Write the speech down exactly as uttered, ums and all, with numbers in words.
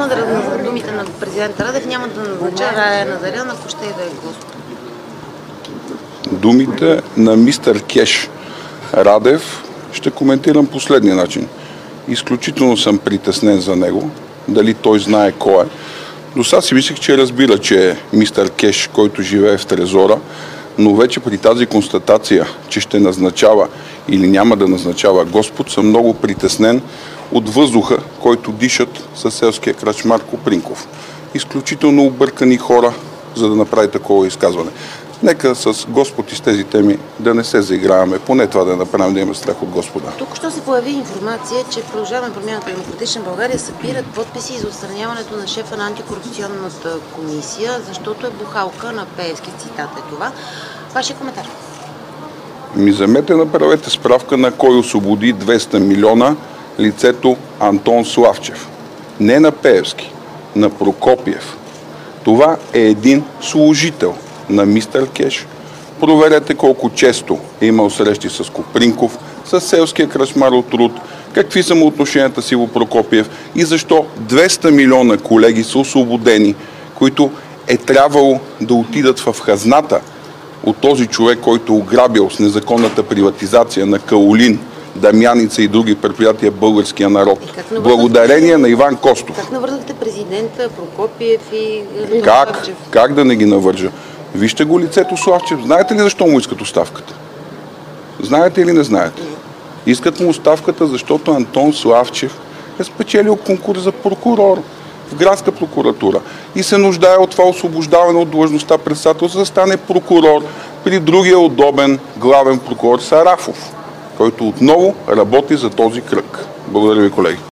няма да назнача думите на президента Радев, няма да назнача Рая Назарян, ако ще и да е Господ. Думите на мистер Кеш Радев ще коментирам последния начин. Изключително съм притеснен за него, дали той знае кой е. До сега си мислех, че разбира, че е мистер Кеш, който живее в Трезора, но вече при тази констатация, че ще назначава или няма да назначава Господ, съм много притеснен от въздуха, който дишат със селския кръчмар Копринков. Изключително объркани хора, за да направи такова изказване. Нека с Господ и с тези теми да не се заиграваме, поне това да направим, да имаме страх от Господа. Тук що се появи информация, че Продължаваме промяната на Демократична България събират подписи за отстраняването на шефа на антикорупционната комисия, защото е бухалка на Пеевски, цитат е това. Вашия коментар? Ми вземете, направете справка на кой освободи двеста милиона лицето Антон Славчев. Не на Пеевски, на Прокопиев. Това е един служител на мистер Кеш. Проверете колко често е имал срещи с Копринков, с селския кръчмар от Труд, какви са му отношенията с Иво Прокопиев и защо двеста милиона колеги са освободени, които е трябвало да отидат в хазната от този човек, който ограбил с незаконната приватизация на Каолин, Дамяница и други предприятия българския народ. Благодарение на Иван Костов. Как навързахте президента, Прокопиев и как? Как да не ги навържа? Вижте го лицето Славчев. Знаете ли защо му искат оставката? Знаете или не знаете? Искат му оставката, защото Антон Славчев е спечелил конкурс за прокурор в градска прокуратура и се нуждае от това освобождаване от длъжността председател, за да стане прокурор при другия удобен главен прокурор Сарафов, който отново работи за този кръг. Благодаря ви, колеги.